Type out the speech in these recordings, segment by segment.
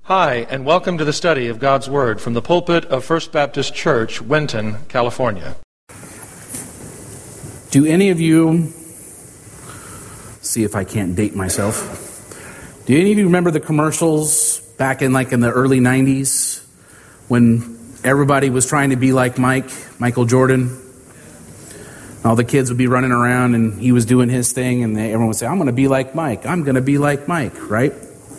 Hi, and welcome to the study of God's Word from the pulpit of First Baptist Church, Winton, California. Do any of you, see if I can't date myself, do any of you remember the commercials back in the early 90s when everybody was trying to be like Michael Jordan? All the kids would be running around and he was doing his thing and everyone would say, I'm going to be like Mike, I'm going to be like Mike, right?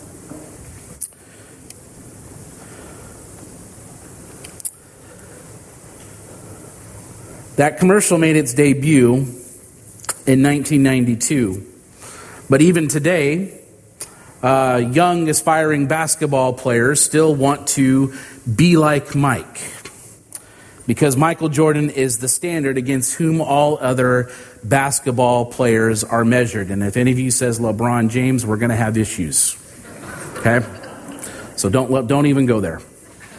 That commercial made its debut in 1992. But even today, young aspiring basketball players still want to be like Mike, because Michael Jordan is the standard against whom all other basketball players are measured. And if any of you says LeBron James, we're going to have issues. Okay? So don't even go there.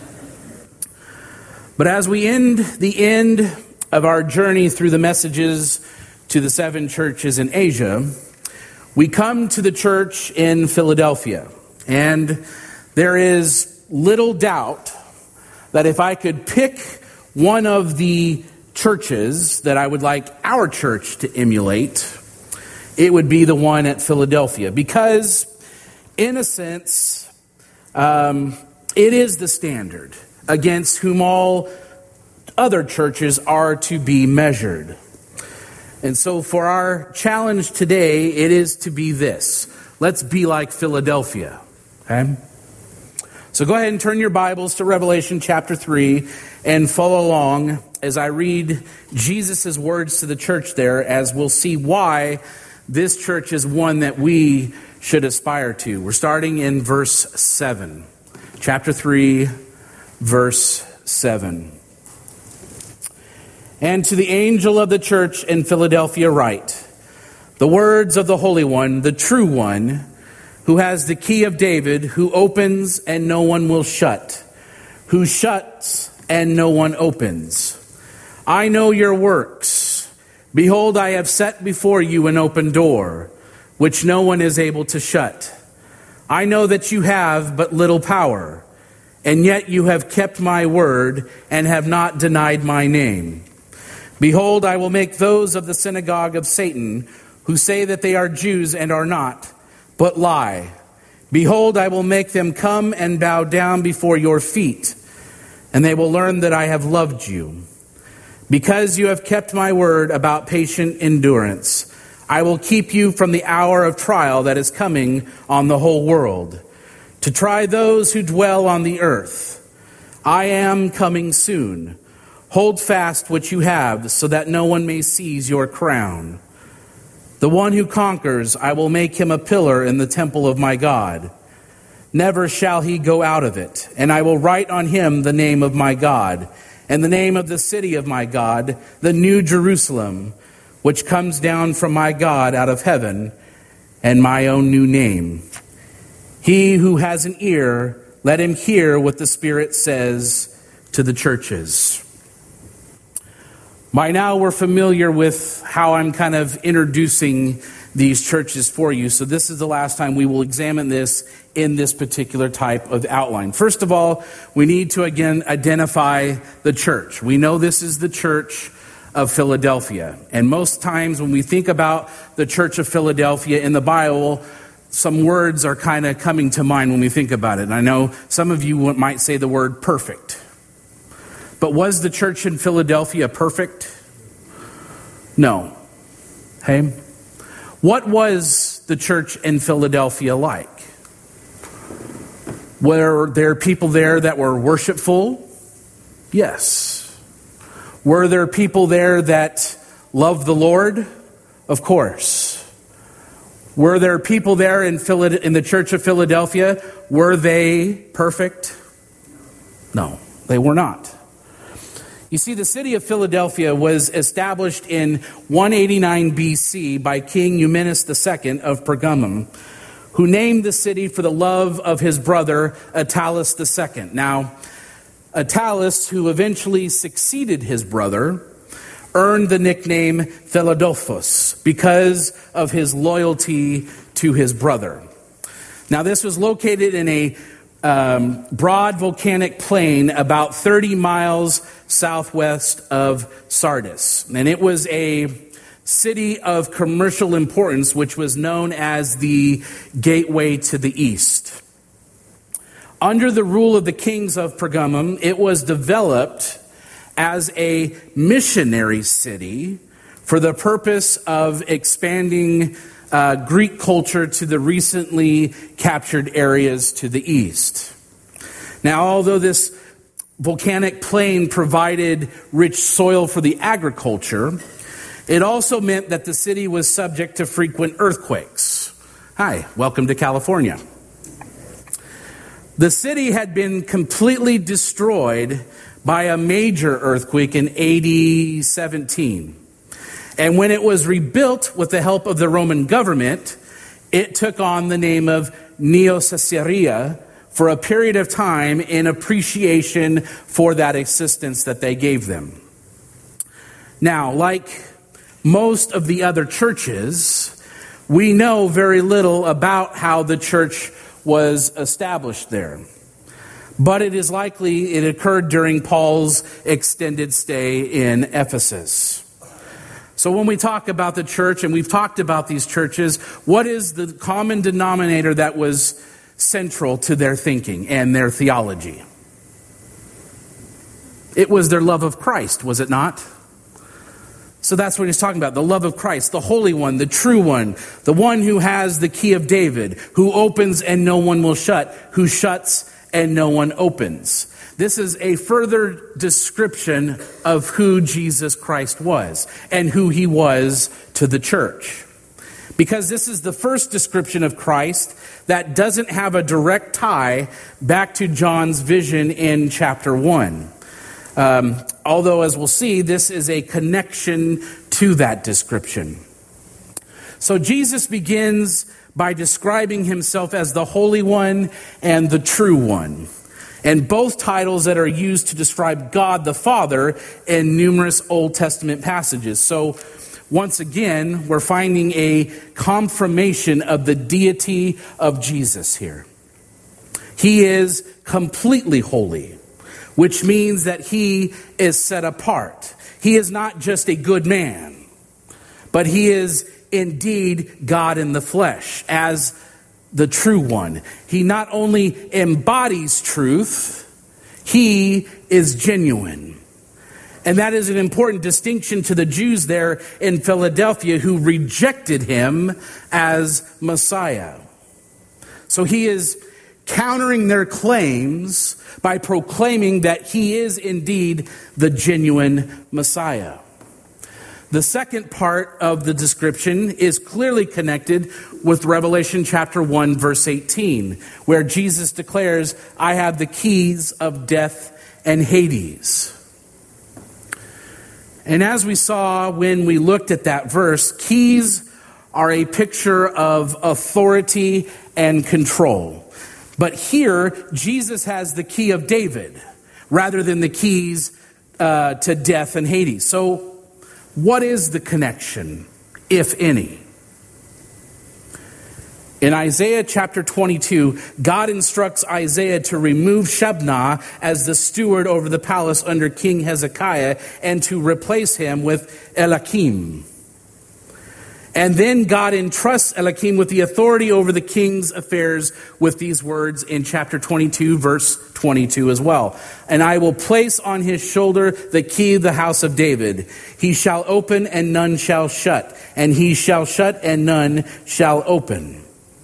But as we end of our journey through the messages to the 7 churches in Asia, we come to the church in Philadelphia. And there is little doubt that if I could pick one of the churches that I would like our church to emulate, it would be the one at Philadelphia. Because, in a sense, it is the standard against whom all other churches are to be measured. And so for our challenge today, it is to be this. Let's be like Philadelphia. Okay? So go ahead and turn your Bibles to Revelation chapter 3 and follow along as I read Jesus' words to the church there, as we'll see why this church is one that we should aspire to. We're starting in verse 7. Chapter 3, verse 7. And to the angel of the church in Philadelphia write, the words of the Holy One, the true One, who has the key of David, who opens and no one will shut, who shuts and no one opens. I know your works. Behold, I have set before you an open door, which no one is able to shut. I know that you have but little power, and yet you have kept my word and have not denied my name. Behold, I will make those of the synagogue of Satan, who say that they are Jews and are not, but lie. Behold, I will make them come and bow down before your feet, and they will learn that I have loved you. Because you have kept my word about patient endurance, I will keep you from the hour of trial that is coming on the whole world, to try those who dwell on the earth. I am coming soon. Hold fast what you have, so that no one may seize your crown. The one who conquers, I will make him a pillar in the temple of my God. Never shall he go out of it, and I will write on him the name of my God, and the name of the city of my God, the New Jerusalem, which comes down from my God out of heaven, and my own new name. He who has an ear, let him hear what the Spirit says to the churches. By now we're familiar with how I'm kind of introducing these churches for you. So this is the last time we will examine this in this particular type of outline. First of all, we need to again identify the church. We know this is the church of Philadelphia. And most times when we think about the church of Philadelphia in the Bible, some words are kind of coming to mind when we think about it. And I know some of you might say the word perfect. But was the church in Philadelphia perfect? No. Okay? What was the church in Philadelphia like? Were there people there that were worshipful? Yes. Were there people there that loved the Lord? Of course. Were there people there in the church of Philadelphia? Were they perfect? No, they were not. You see, the city of Philadelphia was established in 189 BC by King Eumenes II of Pergamum, who named the city for the love of his brother Attalus II. Now, Attalus, who eventually succeeded his brother, earned the nickname Philadelphus because of his loyalty to his brother. Now, this was located in a broad volcanic plain about 30 miles southwest of Sardis. And it was a city of commercial importance, which was known as the Gateway to the East. Under the rule of the kings of Pergamum, it was developed as a missionary city for the purpose of expanding Greek culture to the recently captured areas to the east. Now, although this volcanic plain provided rich soil for the agriculture, it also meant that the city was subject to frequent earthquakes. Hi, welcome to California. The city had been completely destroyed by a major earthquake in AD 17. And when it was rebuilt with the help of the Roman government, it took on the name of Neo-Caesarea for a period of time in appreciation for that assistance that they gave them. Now, like most of the other churches, we know very little about how the church was established there. But it is likely it occurred during Paul's extended stay in Ephesus. So when we talk about the church, and we've talked about these churches, what is the common denominator that was central to their thinking and their theology? It was their love of Christ, was it not? So that's what he's talking about, the love of Christ, the Holy One, the true one, the one who has the key of David, who opens and no one will shut, who shuts and no one opens. This is a further description of who Jesus Christ was and who he was to the church. Because this is the first description of Christ that doesn't have a direct tie back to John's vision in chapter 1. Although, as we'll see, this is a connection to that description. So Jesus begins by describing himself as the Holy One and the True One. And both titles that are used to describe God the Father in numerous Old Testament passages. So once again, we're finding a confirmation of the deity of Jesus here. He is completely holy, which means that he is set apart. He is not just a good man, but he is indeed God in the flesh as the true one. He not only embodies truth, he is genuine. And that is an important distinction to the Jews there in Philadelphia who rejected him as Messiah. So he is countering their claims by proclaiming that he is indeed the genuine Messiah. The second part of the description is clearly connected with Revelation chapter 1, verse 18, where Jesus declares, I have the keys of death and Hades. And as we saw when we looked at that verse, keys are a picture of authority and control. But here, Jesus has the key of David rather than the keys to death and Hades. So, what is the connection, if any? In Isaiah chapter 22, God instructs Isaiah to remove Shebna as the steward over the palace under King Hezekiah and to replace him with Eliakim. And then God entrusts Eliakim with the authority over the king's affairs with these words in chapter 22, verse 22 as well. And I will place on his shoulder the key of the house of David. He shall open and none shall shut, and he shall shut and none shall open.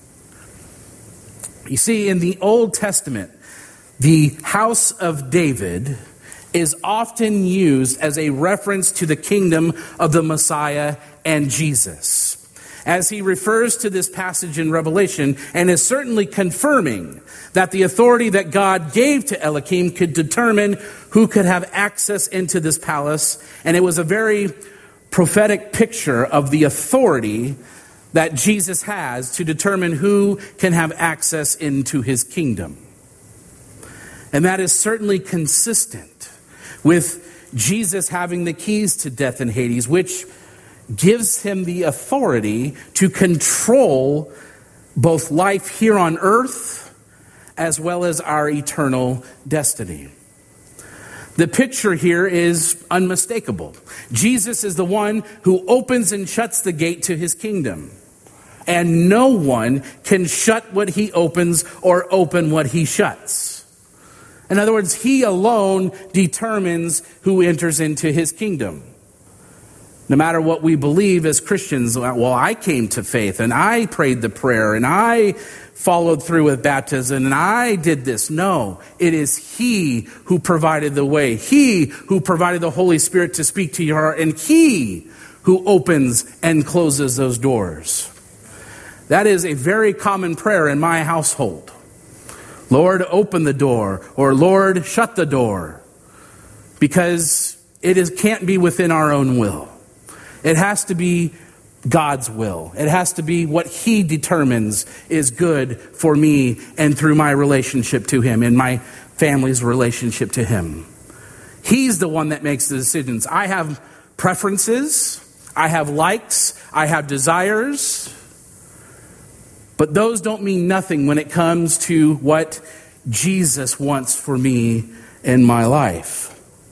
You see, in the Old Testament, the house of David is often used as a reference to the kingdom of the Messiah and Jesus, as he refers to this passage in Revelation, and is certainly confirming that the authority that God gave to Eliakim could determine who could have access into this palace, and it was a very prophetic picture of the authority that Jesus has to determine who can have access into his kingdom. And that is certainly consistent with Jesus having the keys to death and Hades, which gives him the authority to control both life here on earth as well as our eternal destiny. The picture here is unmistakable. Jesus is the one who opens and shuts the gate to his kingdom. And no one can shut what he opens or open what he shuts. In other words, he alone determines who enters into his kingdom. No matter what we believe as Christians, well, I came to faith and I prayed the prayer and I followed through with baptism and I did this. No, it is he who provided the way. He who provided the Holy Spirit to speak to your heart, and he who opens and closes those doors. That is a very common prayer in my household. Lord, open the door, or Lord, shut the door, because can't be within our own will. It has to be God's will. It has to be what he determines is good for me and through my relationship to him and my family's relationship to him. He's the one that makes the decisions. I have preferences, I have likes, I have desires, but those don't mean nothing when it comes to what Jesus wants for me in my life.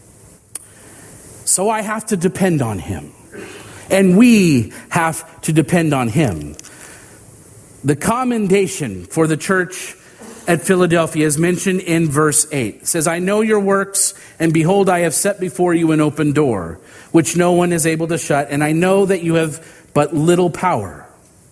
So I have to depend on him. And we have to depend on him. The commendation for the church at Philadelphia is mentioned in verse 8. It says, I know your works, and behold, I have set before you an open door, which no one is able to shut, and I know that you have but little power.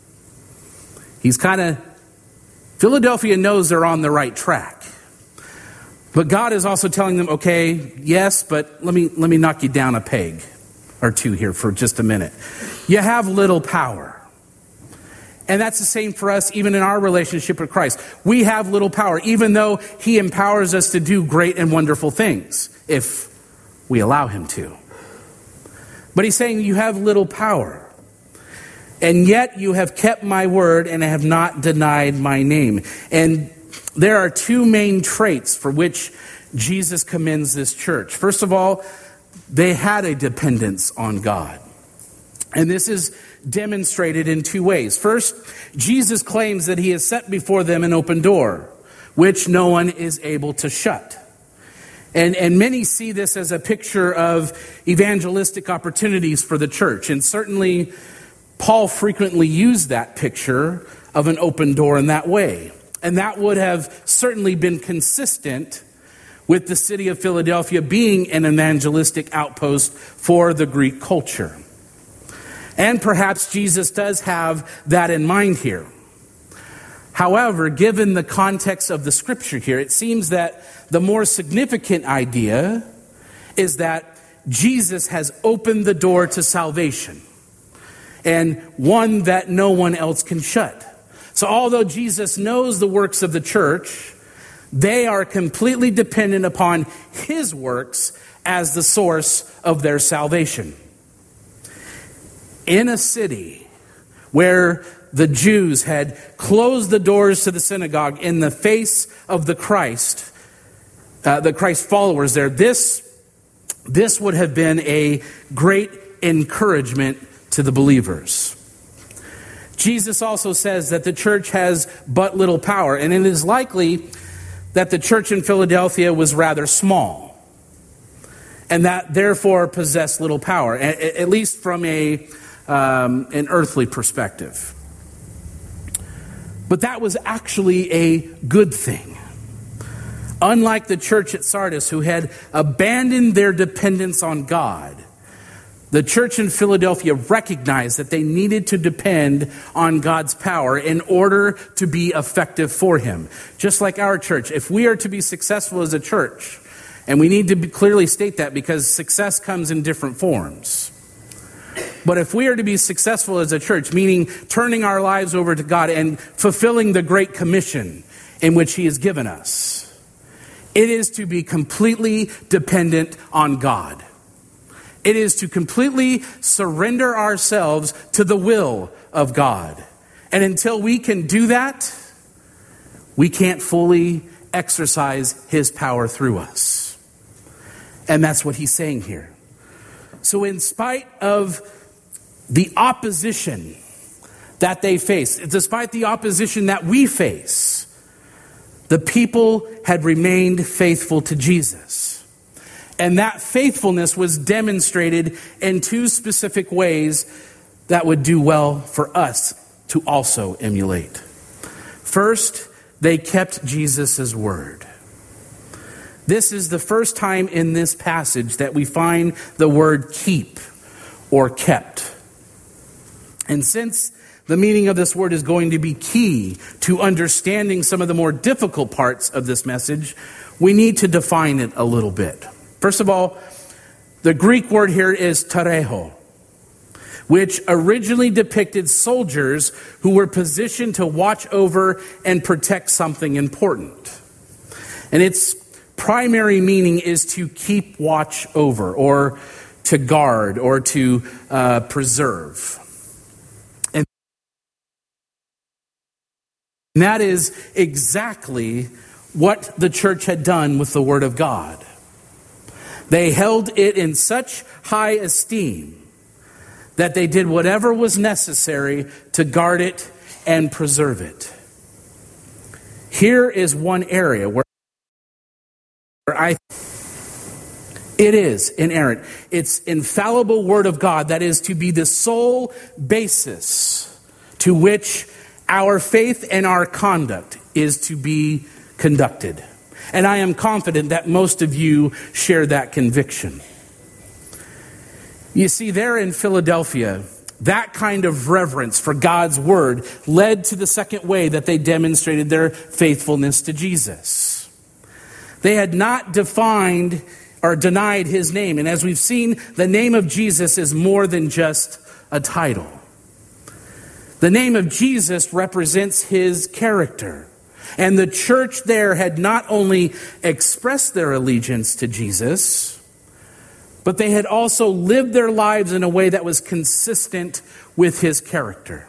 Philadelphia knows they're on the right track. But God is also telling them, okay, yes, but let me knock you down a peg or two here for just a minute. You have little power. And that's the same for us even in our relationship with Christ. We have little power, even though he empowers us to do great and wonderful things, if we allow him to. But he's saying you have little power. And yet you have kept my word and have not denied my name. And there are two main traits for which Jesus commends this church. First of all, they had a dependence on God. And this is demonstrated in two ways. First, Jesus claims that he has set before them an open door, which no one is able to shut. And many see this as a picture of evangelistic opportunities for the church. And certainly, Paul frequently used that picture of an open door in that way. And that would have certainly been consistent with the city of Philadelphia being an evangelistic outpost for the Greek culture. And perhaps Jesus does have that in mind here. However, given the context of the scripture here, it seems that the more significant idea is that Jesus has opened the door to salvation, and one that no one else can shut. So although Jesus knows the works of the church, they are completely dependent upon his works as the source of their salvation. In a city where the Jews had closed the doors to the synagogue in the face of the Christ followers there, this would have been a great encouragement to the believers. Jesus also says that the church has but little power, and it is likely that the church in Philadelphia was rather small, and that therefore possessed little power, at least from an earthly perspective. But that was actually a good thing. Unlike the church at Sardis, who had abandoned their dependence on God, the church in Philadelphia recognized that they needed to depend on God's power in order to be effective for him. Just like our church, if we are to be successful as a church, and we need to clearly state that because success comes in different forms. But if we are to be successful as a church, meaning turning our lives over to God and fulfilling the Great Commission in which he has given us, it is to be completely dependent on God. It is to completely surrender ourselves to the will of God. And until we can do that, we can't fully exercise his power through us. And that's what he's saying here. So in spite of the opposition that they face, despite the opposition that we face, The people had remained faithful to Jesus. And that faithfulness was demonstrated in two specific ways that would do well for us to also emulate. First, they kept Jesus' word. This is the first time in this passage that we find the word keep or kept. And since the meaning of this word is going to be key to understanding some of the more difficult parts of this message, we need to define it a little bit. First of all, the Greek word here is tereho, which originally depicted soldiers who were positioned to watch over and protect something important. And its primary meaning is to keep watch over, or to guard, or to preserve. And that is exactly what the church had done with the Word of God. They held it in such high esteem that they did whatever was necessary to guard it and preserve it. Here is one area where it is inerrant. It's infallible Word of God that is to be the sole basis to which our faith and our conduct is to be conducted. And I am confident that most of you share that conviction. You see, there in Philadelphia, that kind of reverence for God's word led to the second way that they demonstrated their faithfulness to Jesus. They had not defined or denied his name. And as we've seen, the name of Jesus is more than just a title. The name of Jesus represents his character. And the church there had not only expressed their allegiance to Jesus, but they had also lived their lives in a way that was consistent with his character.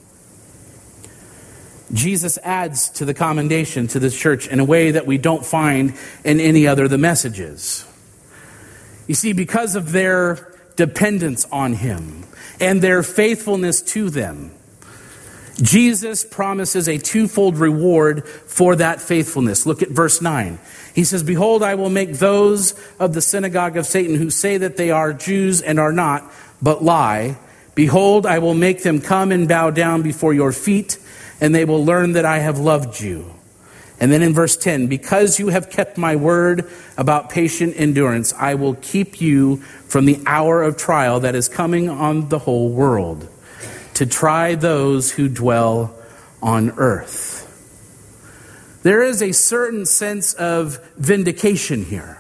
Jesus adds to the commendation to this church in a way that we don't find in any other of the messages. You see, because of their dependence on him and their faithfulness to them, Jesus promises a twofold reward for that faithfulness. Look at verse 9. He says, "Behold, I will make those of the synagogue of Satan who say that they are Jews and are not, but lie. Behold, I will make them come and bow down before your feet, and they will learn that I have loved you." And then in verse 10, "Because you have kept my word about patient endurance, I will keep you from the hour of trial that is coming on the whole world, to try those who dwell on earth." There is a certain sense of vindication here.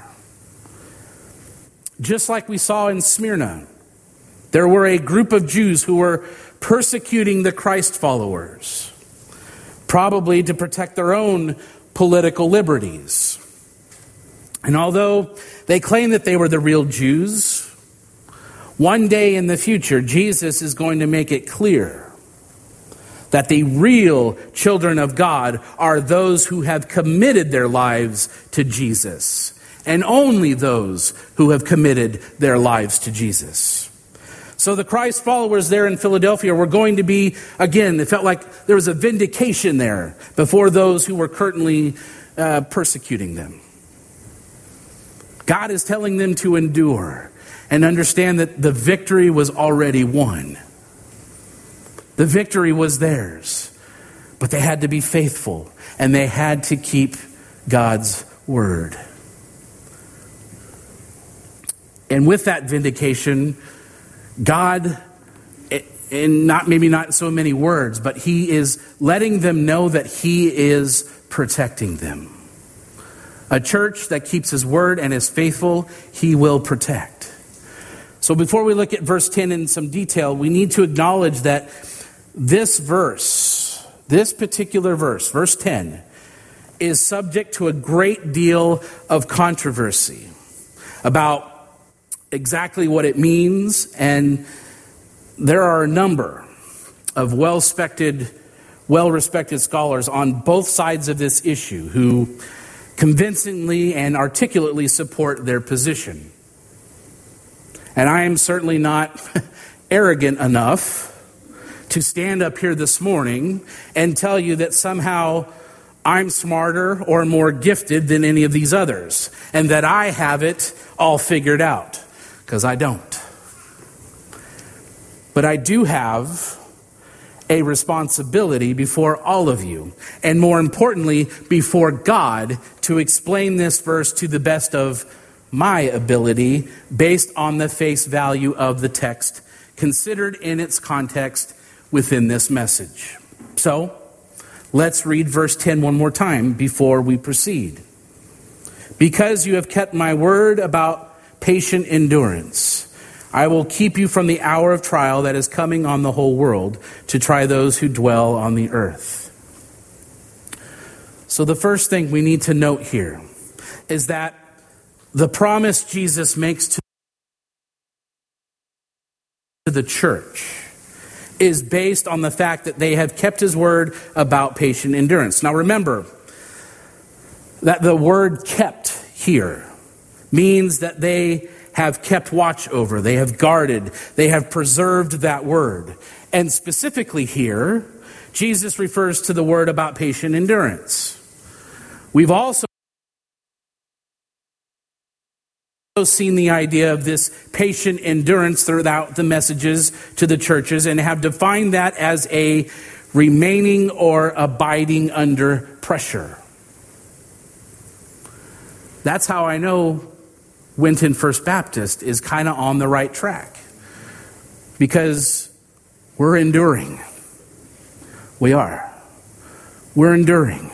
Just like we saw in Smyrna, there were a group of Jews who were persecuting the Christ followers, probably to protect their own political liberties. And although they claim that they were the real Jews, one day in the future, Jesus is going to make it clear that the real children of God are those who have committed their lives to Jesus, and only those who have committed their lives to Jesus. So the Christ followers there in Philadelphia were going to be, again, it felt like there was a vindication there before those who were currently persecuting them. God is telling them to endure and understand that the victory was already won. The victory was theirs, but they had to be faithful and they had to keep God's word. And with that vindication, God, and maybe not so many words, but he is letting them know that he is protecting them. A church that keeps his word and is faithful, he will protect. So before we look at verse 10 in some detail, we need to acknowledge that this verse, this particular verse, verse 10, is subject to a great deal of controversy about exactly what it means, and there are a number of well-respected scholars on both sides of this issue who convincingly and articulately support their position. And I am certainly not arrogant enough to stand up here this morning and tell you that somehow I'm smarter or more gifted than any of these others, and that I have it all figured out, because I don't. But I do have a responsibility before all of you, and more importantly, before God, to explain this verse to the best of my ability, based on the face value of the text, considered in its context within this message. So, let's read verse 10 one more time before we proceed. Because you have kept my word about patient endurance, I will keep you from the hour of trial that is coming on the whole world to try those who dwell on the earth. So the first thing we need to note here is that the promise Jesus makes to the church is based on the fact that they have kept his word about patient endurance. Now remember that the word kept here means that they have kept watch over, they have guarded, they have preserved that word. And specifically here, Jesus refers to the word about patient endurance. We've also seen the idea of this patient endurance throughout the messages to the churches and have defined that as a remaining or abiding under pressure. That's how I know Winton First Baptist is kind of on the right track, because we're enduring. We are. We're enduring.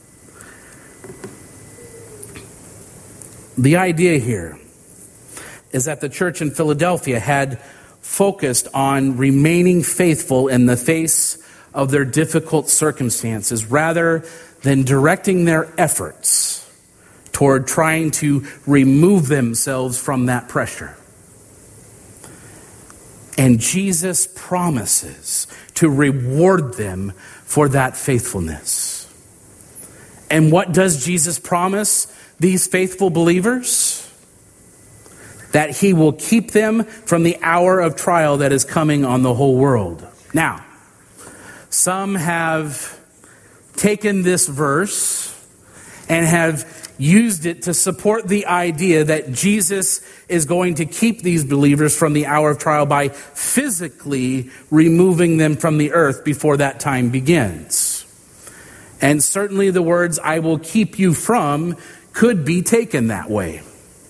The idea here is that the church in Philadelphia had focused on remaining faithful in the face of their difficult circumstances, rather than directing their efforts toward trying to remove themselves from that pressure. And Jesus promises to reward them for that faithfulness. And what does Jesus promise these faithful believers? That he will keep them from the hour of trial that is coming on the whole world. Now, some have taken this verse and have used it to support the idea that Jesus is going to keep these believers from the hour of trial by physically removing them from the earth before that time begins. And certainly the words, "I will keep you from," could be taken that way.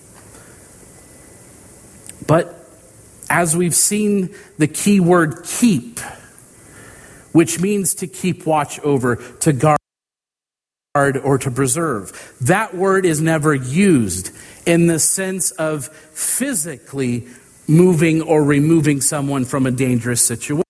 But as we've seen the key word keep, which means to keep watch over, to guard, or to preserve, that word is never used in the sense of physically moving or removing someone from a dangerous situation.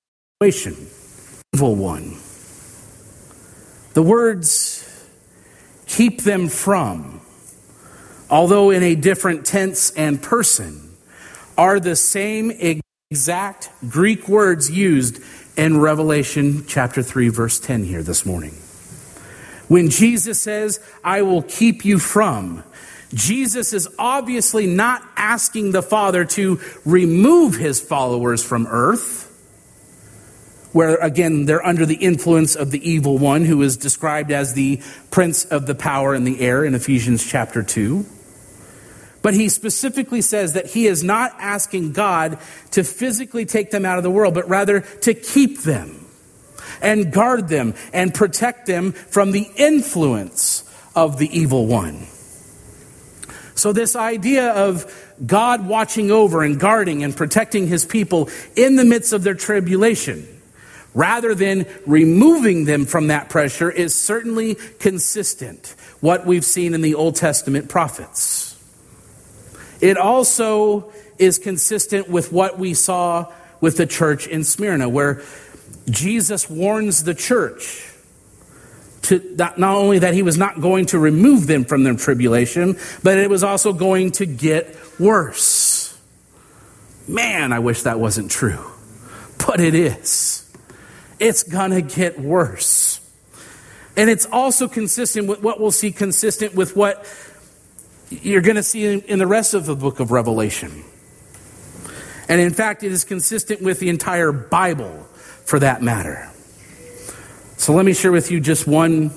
Evil one. The words keep them from, although in a different tense and person, are the same exact Greek words used in Revelation chapter 3, verse 10 here this morning. When Jesus says, "I will keep you from," Jesus is obviously not asking the Father to remove his followers from earth, where again they're under the influence of the evil one, who is described as the prince of the power in the air in Ephesians chapter 2. But he specifically says that he is not asking God to physically take them out of the world, but rather to keep them and guard them and protect them from the influence of the evil one. So this idea of God watching over and guarding and protecting his people in the midst of their tribulation, rather than removing them from that pressure, is certainly consistent what we've seen in the Old Testament prophets. It also is consistent with what we saw with the church in Smyrna, where Jesus warns the church to not only that he was not going to remove them from their tribulation, but it was also going to get worse. Man, I wish that wasn't true, but it is. It's gonna get worse. And it's also consistent with what we'll see, consistent with what you're going to see in the rest of the book of Revelation. And in fact, it is consistent with the entire Bible, for that matter. So let me share with you just one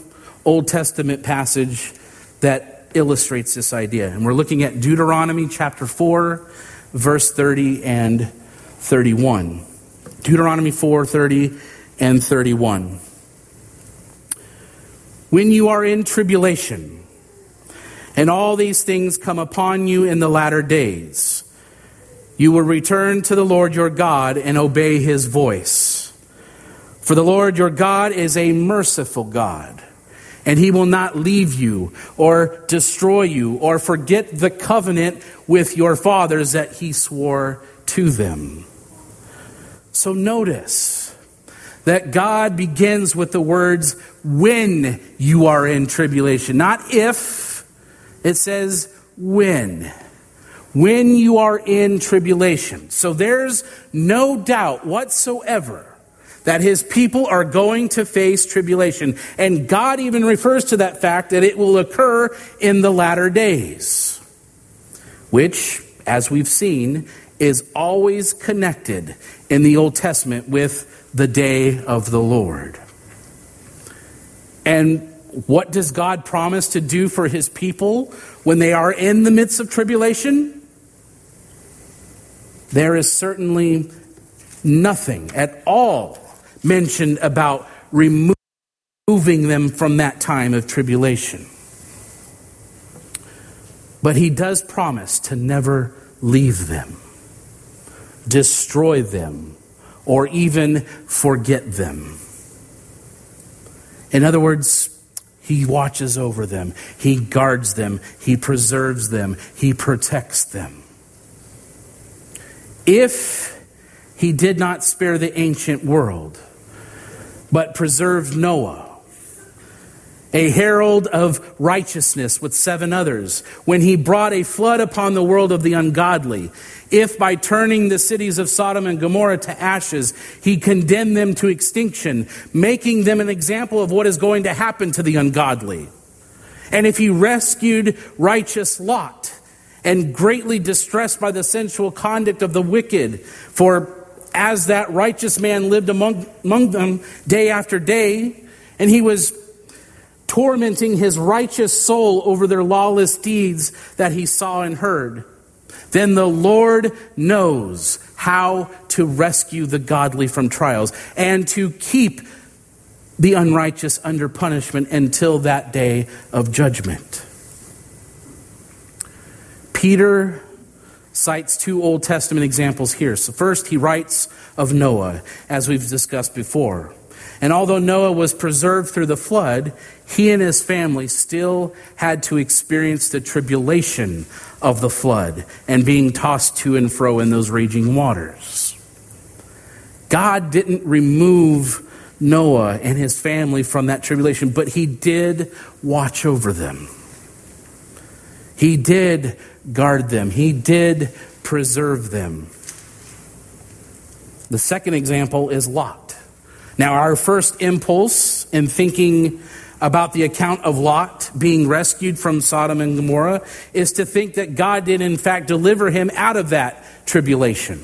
Old Testament passage that illustrates this idea. And we're looking at Deuteronomy chapter 4, verse 30 and 31. Deuteronomy 4, 30 and 31. When you are in tribulation, and all these things come upon you in the latter days, you will return to the Lord your God and obey his voice. For the Lord your God is a merciful God, and he will not leave you or destroy you or forget the covenant with your fathers that he swore to them. So notice that God begins with the words, when you are in tribulation. Not if, it says when. When you are in tribulation. So there's no doubt whatsoever that his people are going to face tribulation. And God even refers to that fact that it will occur in the latter days, which, as we've seen, is always connected in the Old Testament with the day of the Lord. And what does God promise to do for his people when they are in the midst of tribulation? There is certainly nothing at all mentioned about removing them from that time of tribulation. But he does promise to never leave them, destroy them, or even forget them. In other words, he watches over them, he guards them, he preserves them, he protects them. If he did not spare the ancient world, but preserved Noah, a herald of righteousness with 7 others, when he brought a flood upon the world of the ungodly, if by turning the cities of Sodom and Gomorrah to ashes, he condemned them to extinction, making them an example of what is going to happen to the ungodly. And if he rescued righteous Lot, and greatly distressed by the sensual conduct of the wicked, for as that righteous man lived among them day after day, and he was tormenting his righteous soul over their lawless deeds that he saw and heard, then the Lord knows how to rescue the godly from trials and to keep the unrighteous under punishment until that day of judgment. Peter cites 2 Old Testament examples here. So first, he writes of Noah, as we've discussed before. And although Noah was preserved through the flood, he and his family still had to experience the tribulation of the flood and being tossed to and fro in those raging waters. God didn't remove Noah and his family from that tribulation, but he did watch over them. He did guard them. He did preserve them. The second example is Lot. Now, our first impulse in thinking about the account of Lot being rescued from Sodom and Gomorrah is to think that God did in fact deliver him out of that tribulation.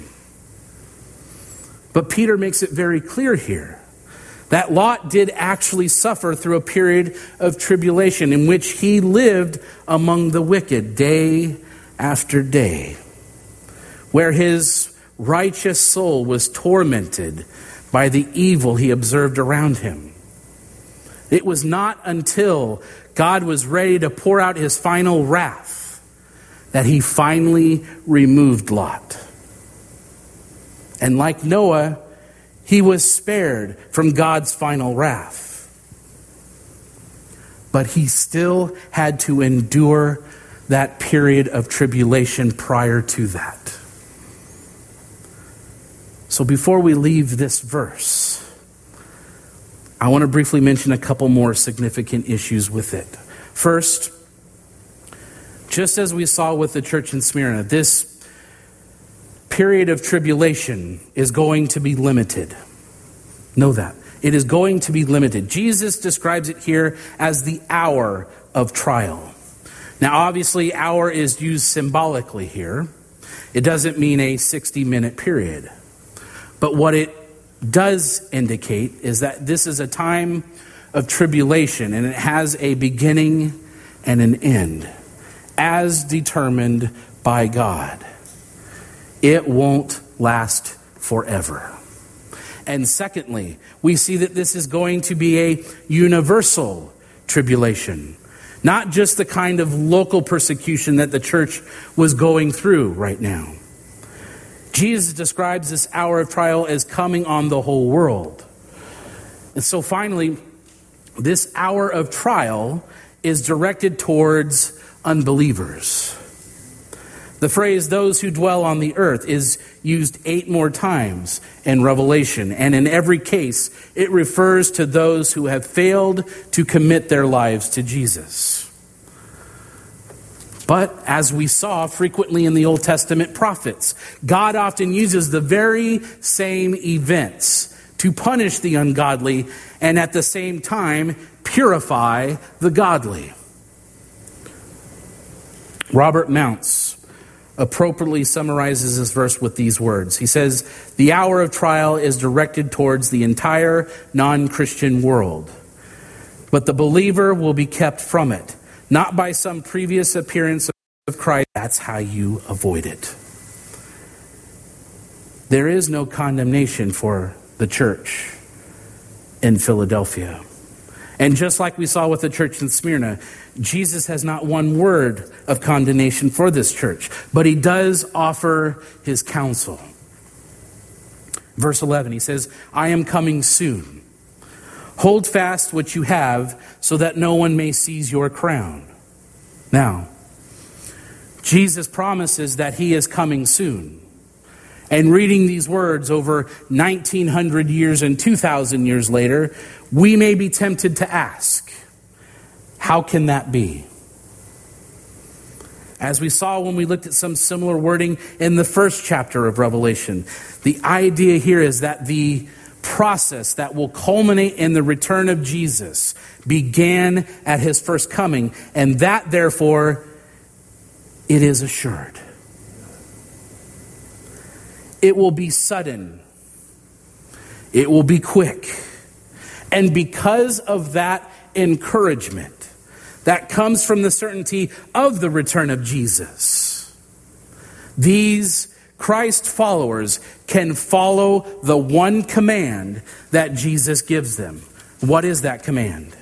But Peter makes it very clear here that Lot did actually suffer through a period of tribulation in which he lived among the wicked day after day, where his righteous soul was tormented by the evil he observed around him. It was not until God was ready to pour out his final wrath that he finally removed Lot. And like Noah, he was spared from God's final wrath. But he still had to endure that period of tribulation prior to that. So before we leave this verse, I want to briefly mention a couple more significant issues with it. First, just as we saw with the church in Smyrna, this period of tribulation is going to be limited. Know that. It is going to be limited. Jesus describes it here as the hour of trial. Now, obviously, hour is used symbolically here. It doesn't mean a 60-minute period. But what it does indicate is that this is a time of tribulation, and it has a beginning and an end, as determined by God. It won't last forever. And secondly, we see that this is going to be a universal tribulation, not just the kind of local persecution that the church was going through right now. Jesus describes this hour of trial as coming on the whole world. And so finally, this hour of trial is directed towards unbelievers. The phrase, those who dwell on the earth, is used 8 more times in Revelation. And in every case, it refers to those who have failed to commit their lives to Jesus. But as we saw frequently in the Old Testament prophets, God often uses the very same events to punish the ungodly and at the same time purify the godly. Robert Mounce appropriately summarizes this verse with these words. He says, the hour of trial is directed towards the entire non-Christian world, but the believer will be kept from it, not by some previous appearance of Christ. That's how you avoid it. There is no condemnation for the church in Philadelphia. And just like we saw with the church in Smyrna, Jesus has not one word of condemnation for this church, but he does offer his counsel. Verse 11, he says, I am coming soon. Hold fast what you have so that no one may seize your crown. Now, Jesus promises that he is coming soon. And reading these words over 1900 years and 2000 years later, we may be tempted to ask, how can that be? As we saw when we looked at some similar wording in the first chapter of Revelation, the idea here is that the process that will culminate in the return of Jesus began at his first coming, and that therefore it is assured. It will be sudden. It will be quick. And because of that encouragement that comes from the certainty of the return of Jesus, these Christ followers can follow the one command that Jesus gives them. What is that command?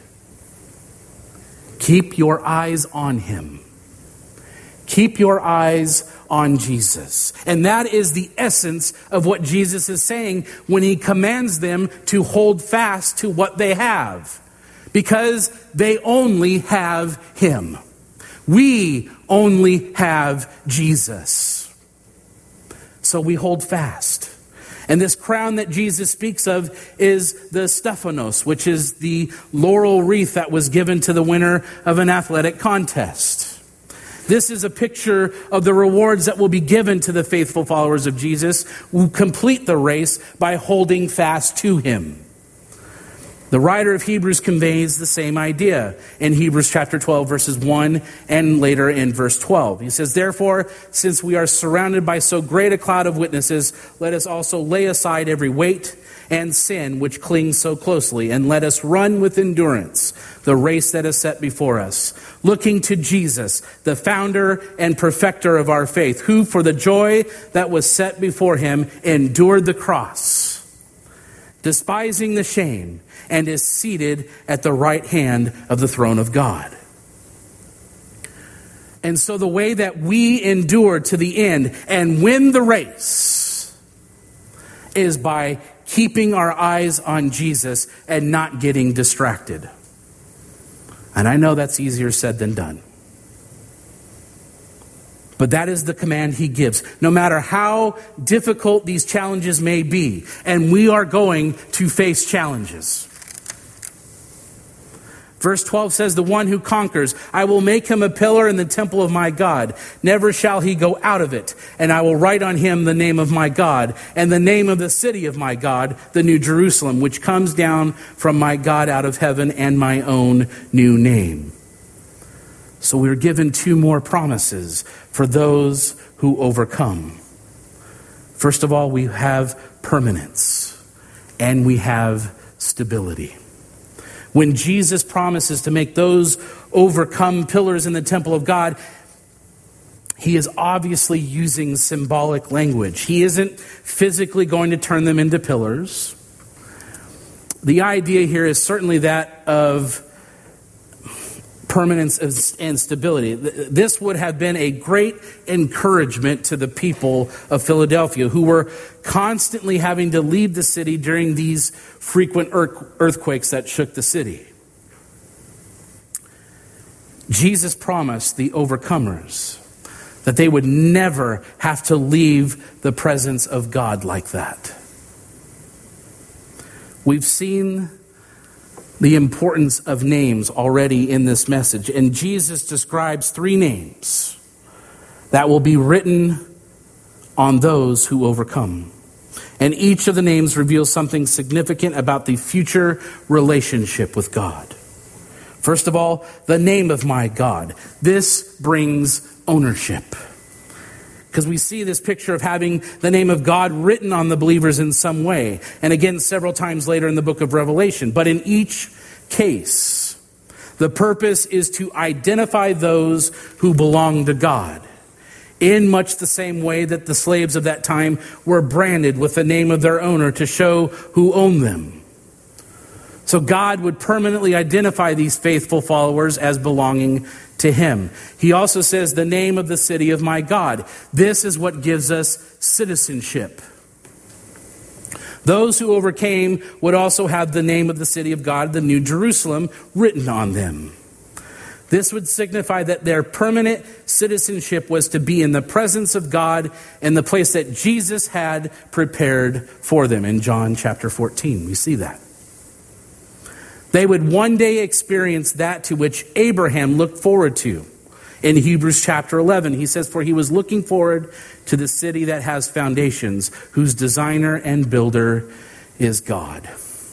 Keep your eyes on him. Keep your eyes on Jesus. And that is the essence of what Jesus is saying when he commands them to hold fast to what they have. Because they only have him. We only have Jesus. So we hold fast. And this crown that Jesus speaks of is the Stephanos, which is the laurel wreath that was given to the winner of an athletic contest. This is a picture of the rewards that will be given to the faithful followers of Jesus who complete the race by holding fast to him. The writer of Hebrews conveys the same idea in Hebrews chapter 12, verses 1 and later in verse 12. He says, therefore, since we are surrounded by so great a cloud of witnesses, let us also lay aside every weight and sin which clings so closely, and let us run with endurance the race that is set before us, looking to Jesus, the founder and perfecter of our faith, who for the joy that was set before him endured the cross, despising the shame, and is seated at the right hand of the throne of God. And so the way that we endure to the end and win the race is by keeping our eyes on Jesus and not getting distracted. And I know that's easier said than done. But that is the command he gives. No matter how difficult these challenges may be, and we are going to face challenges. Verse 12 says, the one who conquers, I will make him a pillar in the temple of my God. Never shall he go out of it. And I will write on him the name of my God and the name of the city of my God, the New Jerusalem, which comes down from my God out of heaven, and my own new name. So we're given 2 more promises for those who overcome. First of all, we have permanence and we have stability. When Jesus promises to make those overcome pillars in the temple of God, he is obviously using symbolic language. He isn't physically going to turn them into pillars. The idea here is certainly that of permanence and stability. This would have been a great encouragement to the people of Philadelphia, who were constantly having to leave the city during these frequent earthquakes that shook the city. Jesus promised the overcomers that they would never have to leave the presence of God like that. We've seen the importance of names already in this message, and Jesus describes 3 names that will be written on those who overcome. And each of the names reveals something significant about the future relationship with God. First of all, the name of my God. This brings ownership, because we see this picture of having the name of God written on the believers in some way. And again, several times later in the book of Revelation. But in each case, the purpose is to identify those who belong to God, in much the same way that the slaves of that time were branded with the name of their owner to show who owned them. So God would permanently identify these faithful followers as belonging to him. He also says the name of the city of my God. This is what gives us citizenship. Those who overcame would also have the name of the city of God, the New Jerusalem, written on them. This would signify that their permanent citizenship was to be in the presence of God in the place that Jesus had prepared for them. In John chapter 14, we see that. They would one day experience that to which Abraham looked forward to. In Hebrews chapter 11, he says, "For he was looking forward to the city that has foundations, whose designer and builder is God."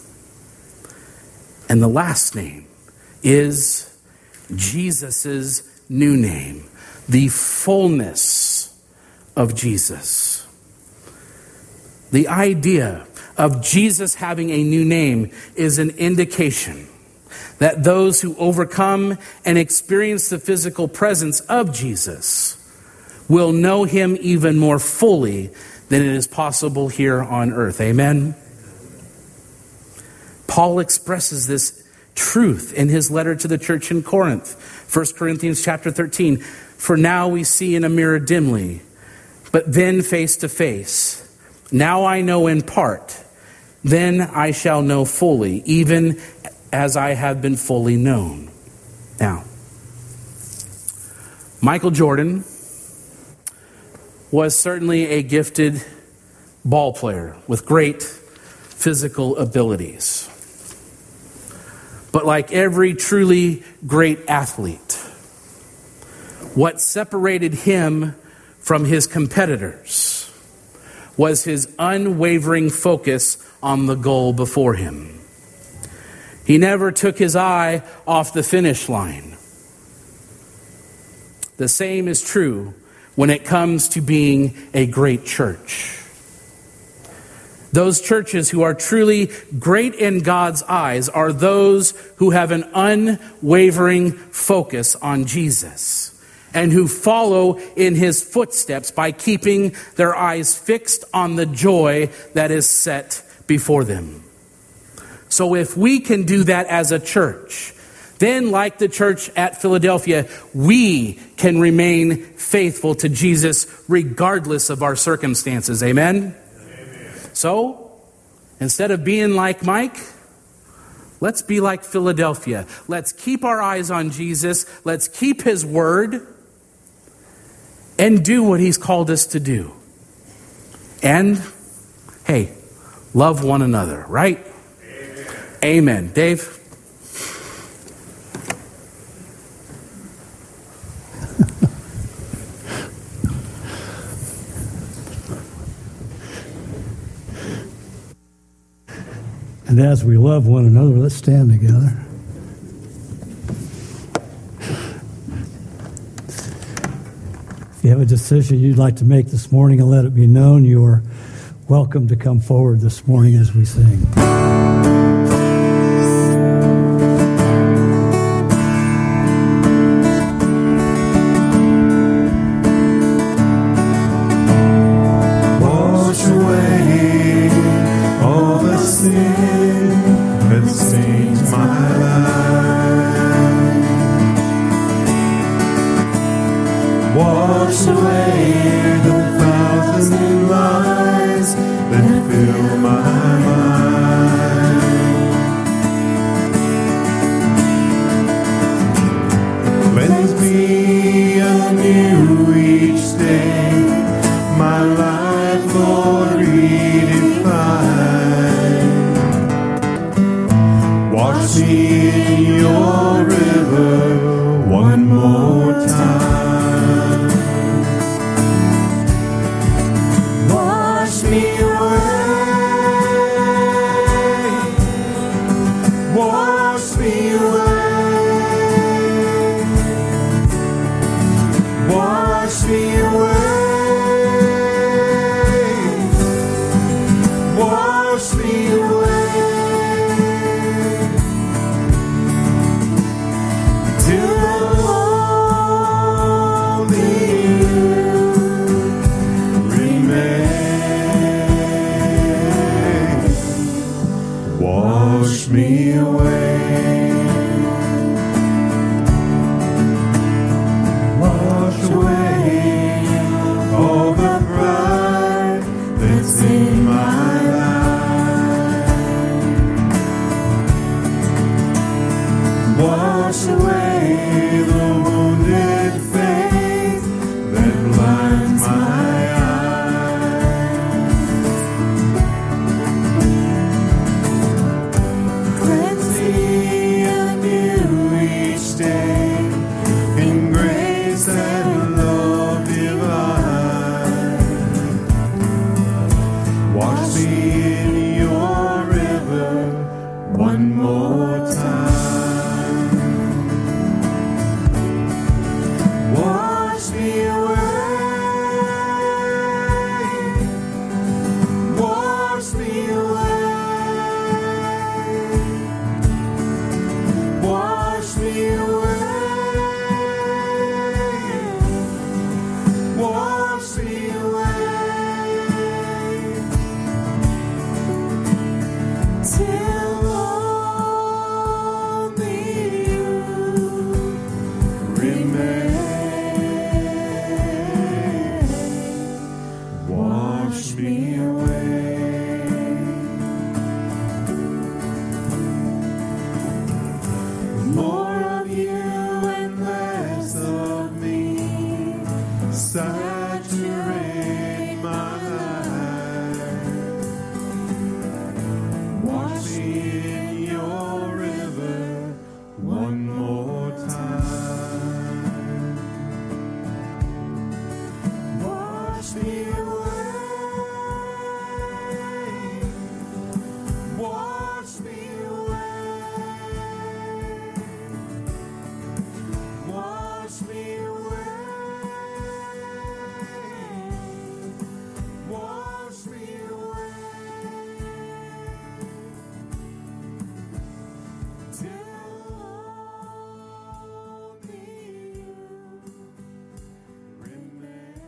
And the last name is Jesus' new name, the fullness of Jesus. The idea of Jesus having a new name is an indication that those who overcome and experience the physical presence of Jesus will know him even more fully than it is possible here on earth. Amen? Paul expresses this truth in his letter to the church in Corinth. 1 Corinthians chapter 13. "For now we see in a mirror dimly, but then face to face. Now I know in part, then I shall know fully, even as I have been fully known." Now, Michael Jordan was certainly a gifted ball player with great physical abilities. But like every truly great athlete, what separated him from his competitors was his unwavering focus on the goal before him. He never took his eye off the finish line. The same is true when it comes to being a great church. Those churches who are truly great in God's eyes are those who have an unwavering focus on Jesus and who follow in his footsteps by keeping their eyes fixed on the joy that is set before them. So if we can do that as a church, then like the church at Philadelphia, we can remain faithful to Jesus regardless of our circumstances. Amen? So, instead of being like Mike, let's be like Philadelphia. Let's keep our eyes on Jesus. Let's keep his word and do what he's called us to do. And, hey, love one another, right? Amen. Dave? And as we love one another, let's stand together. If you have a decision you'd like to make this morning and let it be known, you are welcome to come forward this morning as we sing. Wash away the thousand lies that fill my mind. Cleanse me anew each day, my life, Lord, redefine. Wash me in your river one more time. Wash me away, wash me away, wash me away, wash me away, till only you remain. Wash me away, wash away all the pride that's in my life. Wash away the wounded faith that blinds my eyes. Cleanse me anew each day in grace and love divine. Wash me in your river one more time. Wash me away, wash me away, wash me away, wash me away, till only you remain. Wash me away. More of you and less of me, saturate my life. Wash me in your river one more time. Wash me away, wash me away, wash me away, wash me away, till only you remain.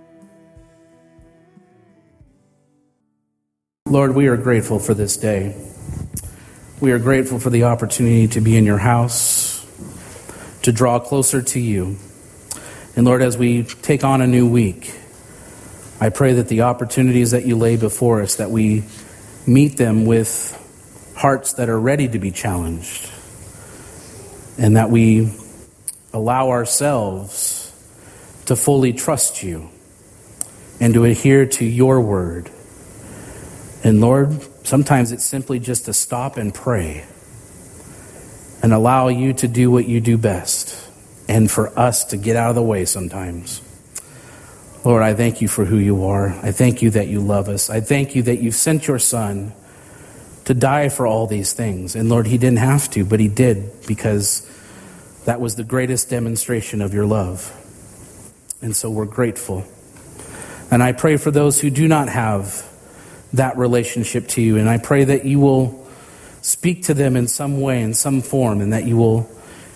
Lord, we are grateful for this day. We are grateful for the opportunity to be in your house, to draw closer to you. And Lord, as we take on a new week, I pray that the opportunities that you lay before us, that we meet them with hearts that are ready to be challenged, and that we allow ourselves to fully trust you and to adhere to your word. And Lord, sometimes it's simply just to stop and pray and allow you to do what you do best, and for us to get out of the way sometimes. Lord, I thank you for who you are. I thank you that you love us. I thank you that you've sent your Son to die for all these things. And Lord, he didn't have to, but he did, because that was the greatest demonstration of your love. And so we're grateful. And I pray for those who do not have that relationship to you. And I pray that you will speak to them in some way, in some form, and that you will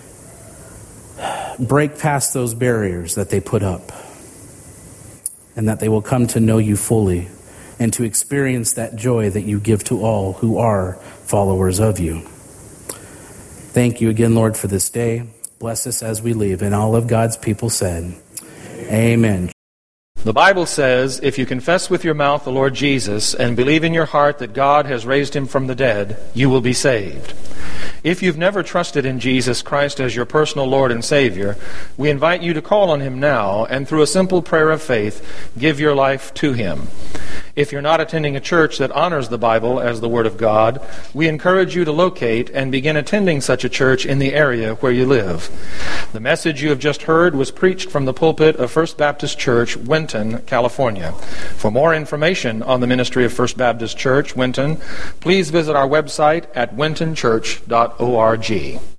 break past those barriers that they put up, and that they will come to know you fully and to experience that joy that you give to all who are followers of you. Thank you again, Lord, for this day. Bless us as we leave. And all of God's people said, Amen. The Bible says, if you confess with your mouth the Lord Jesus and believe in your heart that God has raised him from the dead, you will be saved. If you've never trusted in Jesus Christ as your personal Lord and Savior, we invite you to call on him now and through a simple prayer of faith, give your life to him. If you're not attending a church that honors the Bible as the Word of God, we encourage you to locate and begin attending such a church in the area where you live. The message you have just heard was preached from the pulpit of First Baptist Church, Winton, California. For more information on the ministry of First Baptist Church, Winton, please visit our website at wintonchurch.org.